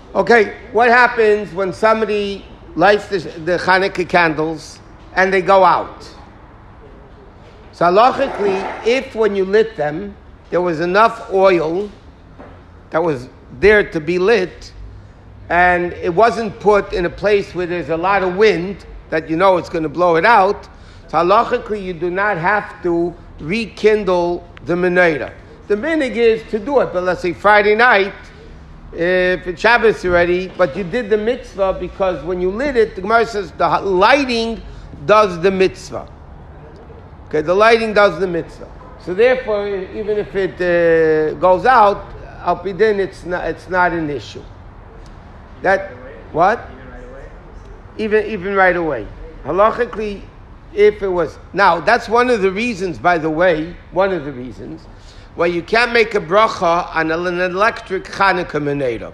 Okay, what happens when somebody lights the Hanukkah candles and they go out? So halachically, if when you lit them, there was enough oil that was there to be lit, and it wasn't put in a place where there's a lot of wind that you know it's going to blow it out, so halachically you do not have to rekindle the menorah. The minhag is to do it, but let's say Friday night, if it's Shabbos already, but you did the mitzvah because when you lit it, the Gemara says the lighting does the mitzvah. Okay, the lighting does the mitzvah. So therefore, even if it goes out, Al Pidin, it's not an issue. That what? Even right away. Even right away. Halachically, if it was now, that's one of the reasons. By the way, one of the reasons why you can't make a bracha on an electric Hanukkah menorah,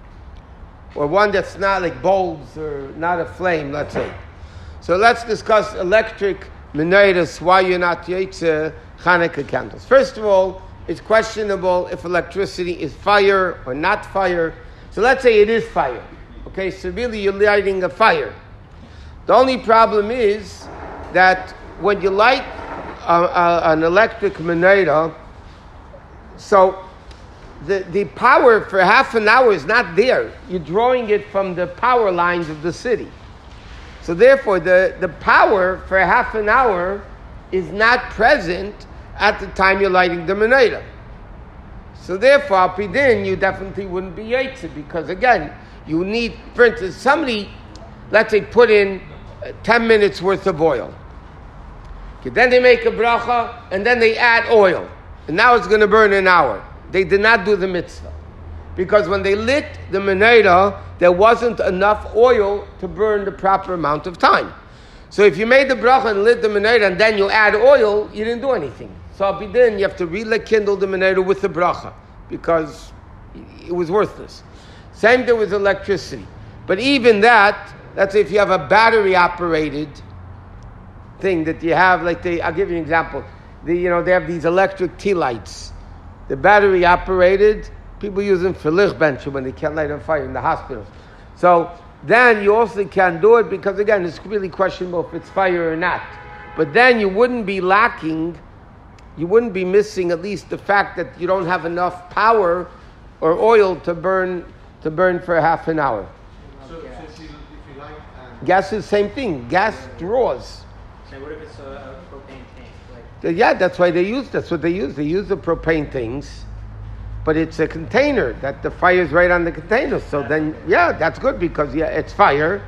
or one that's not like bulbs or not a flame. Let's say. So let's discuss electric menorahs. Why you're not yotze Hanukkah candles? First of all, it's questionable if electricity is fire or not fire. So let's say it is fire. Okay, so really you're lighting a fire. The only problem is that when you light an electric menorah, so the power for half an hour is not there. You're drawing it from the power lines of the city. So therefore, the power for half an hour is not present at the time you're lighting the menorah. So therefore, al pidin, you definitely wouldn't be yotze, because again, you need, for instance, somebody, let's say, put in 10 minutes worth of oil. Okay, then they make a bracha, and then they add oil. And now it's going to burn an hour. They did not do the mitzvah. Because when they lit the menorah, there wasn't enough oil to burn the proper amount of time. So if you made the bracha and lit the menorah and then you add oil, you didn't do anything. So al pidin, you have to rekindle the menorah with the bracha, because it was worthless. Same thing with electricity. But even that, let's say if you have a battery operated thing that you have, like I'll give you an example. They have these electric tea lights. The battery operated, people use them for lichtbencher when they can't light on fire in the hospitals. So then you also can't do it because, again, it's really questionable if it's fire or not. But then you wouldn't be missing at least the fact that you don't have enough power or oil to burn for half an hour. So if you like... gas is the same thing. Gas draws. So what if it's a propane tank? Yeah, that's what they use. They use the propane things, but it's a container that the fire is right on the container. So then, that's good because it's fire.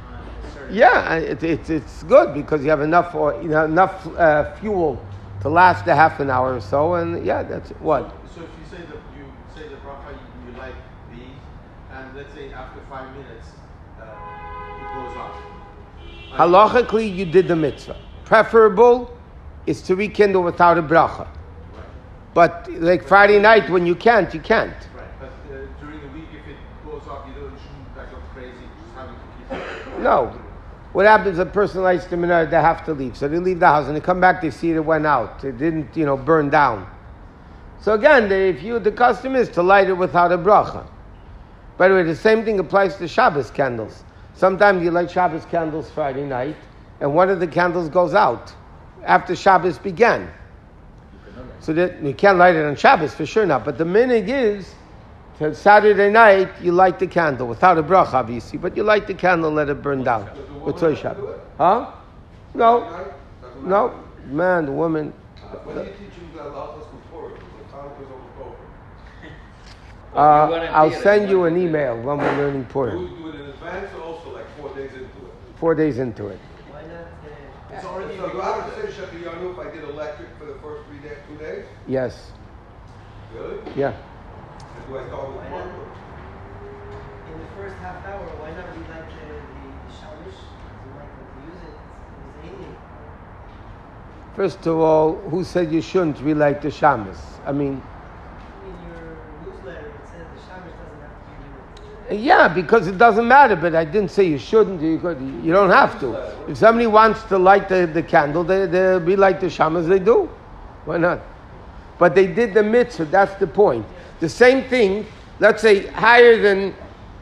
It's good because you have enough fuel to last a half an hour or so, and that's what. So if you say the bracha, you like these, and let's say after 5 minutes it goes off. Halachically, you did the mitzvah. Preferable is to rekindle without a bracha. Right. But like Friday night, when you can't. Right. But during the week, if it goes off, you shouldn't go crazy just having to keep it. No. What happens if a person lights the menorah, they have to leave. So they leave the house and they come back, they see it went out. It didn't, burn down. So again, the custom is to light it without a bracha. By the way, the same thing applies to Shabbos candles. Sometimes you light Shabbos candles Friday night, and one of the candles goes out after Shabbos began. So that you can't light it on Shabbos for sure not. But the minhag is, to Saturday night, you light the candle without a bracha, obviously, but you light the candle and let it burn down. With Toy Shabbos. Huh? No. Man, the woman. When are you teaching the halachas before? The Hanukkah's over. I'll send you an email when we're learning Purim. Do we do it in advance or also like 4 days into it? 4 days into it. Why not? It's already so do I have to say Shechiyanu if I did electric for the first 2 days? Yes. Really? Yeah. And do I start with one? In the first half hour, why not we like the shamish? We like to use it. It's alien. First of all, who said you shouldn't relight the shamas? In your newsletter, it says the shamish doesn't have to be lit. Yeah, because it doesn't matter, but I didn't say you shouldn't. You don't have to. If somebody wants to light the candle, they relight the shamas, they do. Why not? But they did the mitzvah, that's the point. The same thing, let's say higher than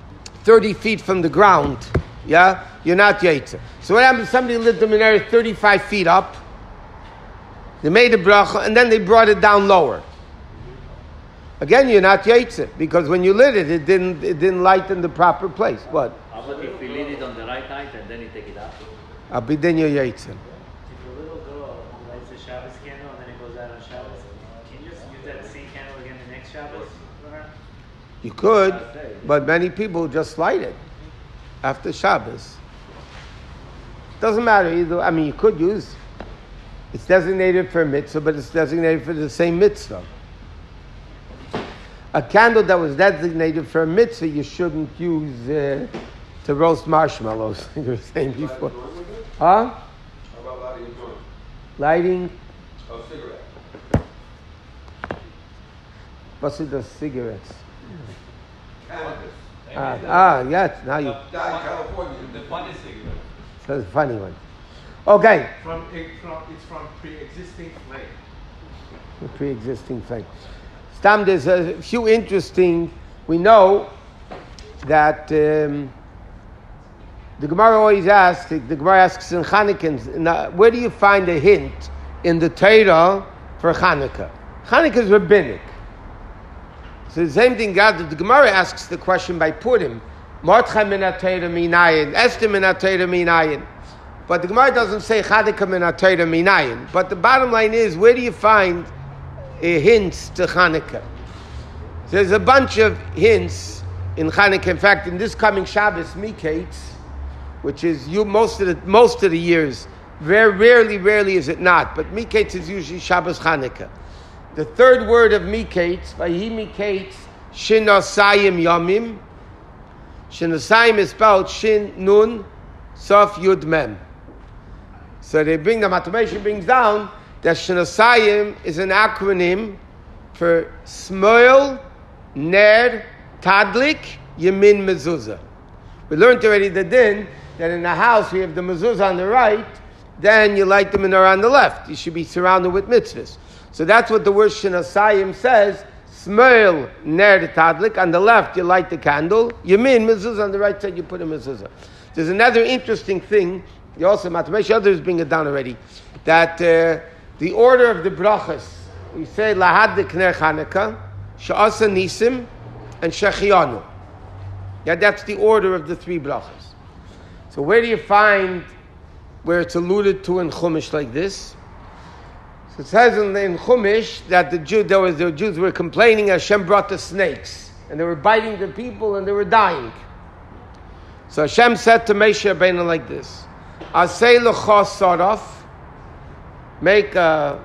30 feet from the ground, yeah, you're not Yaitzer. So what happens if somebody lit the menorah 35 feet up, they made a bracha, and then they brought it down lower? Again, you're not Yaitzer, because when you lit it, it didn't light in the proper place. What? How about if we lit it on the right night and then you take it out? Abidin you're Yaitzer. If a little girl lights a Shabbos candle and then it goes out on Shabbos, can you just use that same candle again the next Shabbos for her? You could, but many people just light it after Shabbos. Doesn't matter either. I mean, you could use. It's designated for a mitzvah, but it's designated for the same mitzvah. A candle that was designated for a mitzvah, you shouldn't use to roast marshmallows. You were saying before. Huh? How about lighting a joint? Lighting. A cigarette. What's it? The cigarettes. Cannabis. Yes. Now you. Down in California, The funny cigarette. That's a funny one. Okay. it's from pre-existing flame. The pre-existing thing. Stam, there's a few interesting. We know that the Gemara always asks. The Gemara asks in Hanukkah, where do you find a hint in the Torah for Hanukkah? Hanukkah is rabbinic. So the same thing. God, the Gemara asks the question by Purim. Mordechai min ha-Torah minayin, Esther min ha-Torah minayin. But the Gemara doesn't say Hanukkah min ha-Torah minayin. But the bottom line is, where do you find hints to Hanukkah? There's a bunch of hints in Hanukkah. In fact, in this coming Shabbos, Miketz, which is most of the years, very rarely is it not. But Miketz is usually Shabbos Hanukkah. The third word of Miketz, Vayi Miketz, Shin Osayim Yomim. Shin Osayim is spelled Shin Nun Sof Yud Mem. So the Matamesha brings down that Shin Osayim is an acronym for Smoil Ner Tadlik Yemin Mezuzah. We learned already the din that in the house we have the mezuzah on the right, then you light the menorah on the left. You should be surrounded with mitzvahs. So that's what the word Shin Osayim says. Smoil Ner Tadlik, on the left you light the candle. Yemin mezuzah, on the right side you put a mezuzah. There's another interesting thing. You also Matamesha, others bring it down already, that the order of the brachas, we say Lahad Ner Chanukah, Sha'asa Nisim, and Shechianu. Yeah, that's the order of the three brachas. So where do you find where it's alluded to in Chumash like this? So it says in Chumash that the Jews were complaining Hashem brought the snakes, and they were biting the people and they were dying. So Hashem said to Moshe Rabbeinu like this: Asay l'cha saraf, make a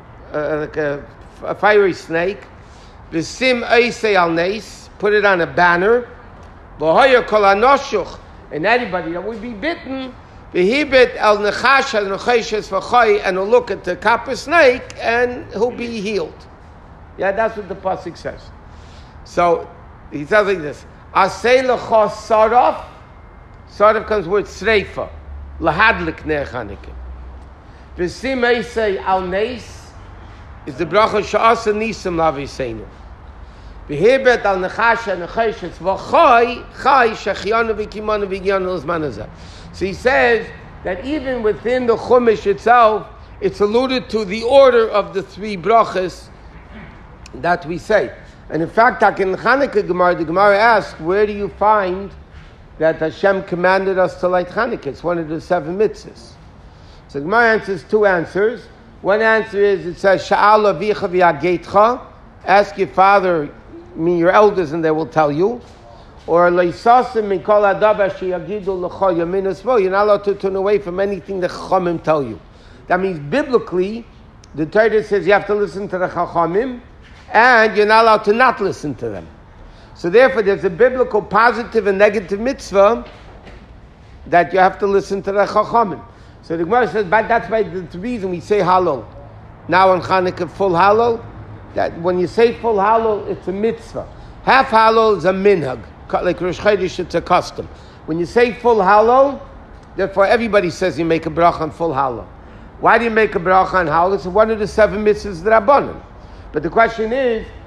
fiery snake, v'sim eisei al neis, put it on a banner, v'hoya kol hanoshuch, and anybody that would be bitten, v'hibit el nechash al necheshes v'choy, and will look at the copper snake and he'll be healed. Yeah, that's what the pasuk says. So he says like this: Asay l'cha saraf. Saraf comes with sreifa, lahadlik ner Chanukah. V'sim eisei al neis is the bracha sha'asa nisim laviseinu. V'hibet al nechasha necheshes v'choy chay shechianu v'kimanu v'gyanu l'zmanazah. So he says that even within the Chumash itself, it's alluded to the order of the three brachas that we say. And in fact, in Chanukah Gemara, the Gemara asks, where do you find that Hashem commanded us to light Chanukah? It's one of the 7 mitzvahs. So the Gemara answers 2 answers. One answer is, it says, Sha'al avicha v'yagetcha, ask your father, your elders, and they will tell you. Or leisasim min kol hadavar sheyagidu l'cha yamin usmo, you're not allowed to turn away from anything the Chachamim tell you. That means biblically, the Torah says you have to listen to the Chachamim, and you're not allowed to not listen to them. So therefore, there's a biblical positive and negative mitzvah that you have to listen to the Chachamim. So the Gemara says, but that's why the reason we say Hallel. Now on Chanukah, full Hallel, that when you say full Hallel, it's a mitzvah. Half Hallel is a minhag. Like Rosh Chodesh, it's a custom. When you say full Hallel, therefore everybody says you make a bracha on full Hallel. Why do you make a bracha on Hallel? It's one of the 7 mitzvahs that are Rabbanan. But the question is,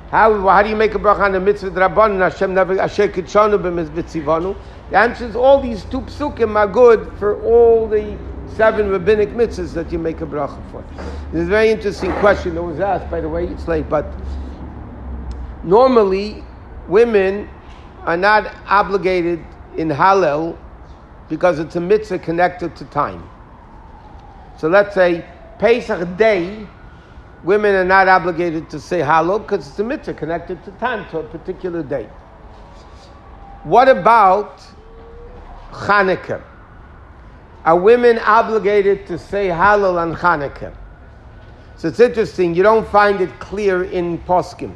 How do you make a bracha on the mitzvah drabanan? Hashem never asher kitshanu b'mitzvanu. The answer is all these 2 psukim are good for all the 7 rabbinic mitzvahs that you make a bracha for. This is a very interesting question that was asked, by the way, it's late, but normally women are not obligated in Hallel because it's a mitzvah connected to time. So let's say Pesach Day, women are not obligated to say Hallel because it's a mitzvah connected to time, to a particular day. What about Chanukah? Are women obligated to say Hallel on Chanukah? So it's interesting, you don't find it clear in Poskim.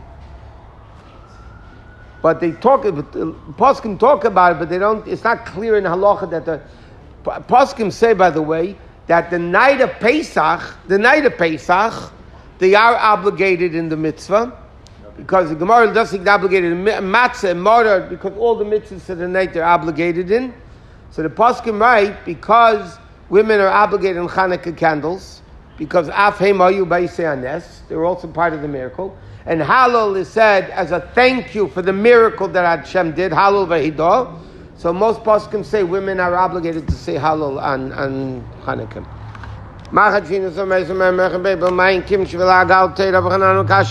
But Poskim talk about it, but they don't. It's not clear in Halacha that the Poskim say, by the way, that the night of Pesach, they are obligated in the mitzvah, because the Gemara doesn't get obligated in matzah and mortar, because all the mitzvahs of the night they're obligated in. So the Poskim write, because women are obligated in Chanukah candles, because af hemayu b'isei hanes, they're also part of the miracle. And Hallel is said as a thank you for the miracle that Hashem did, Hallel v'hidah. So most poskim say women are obligated to say Hallel on Chanukah.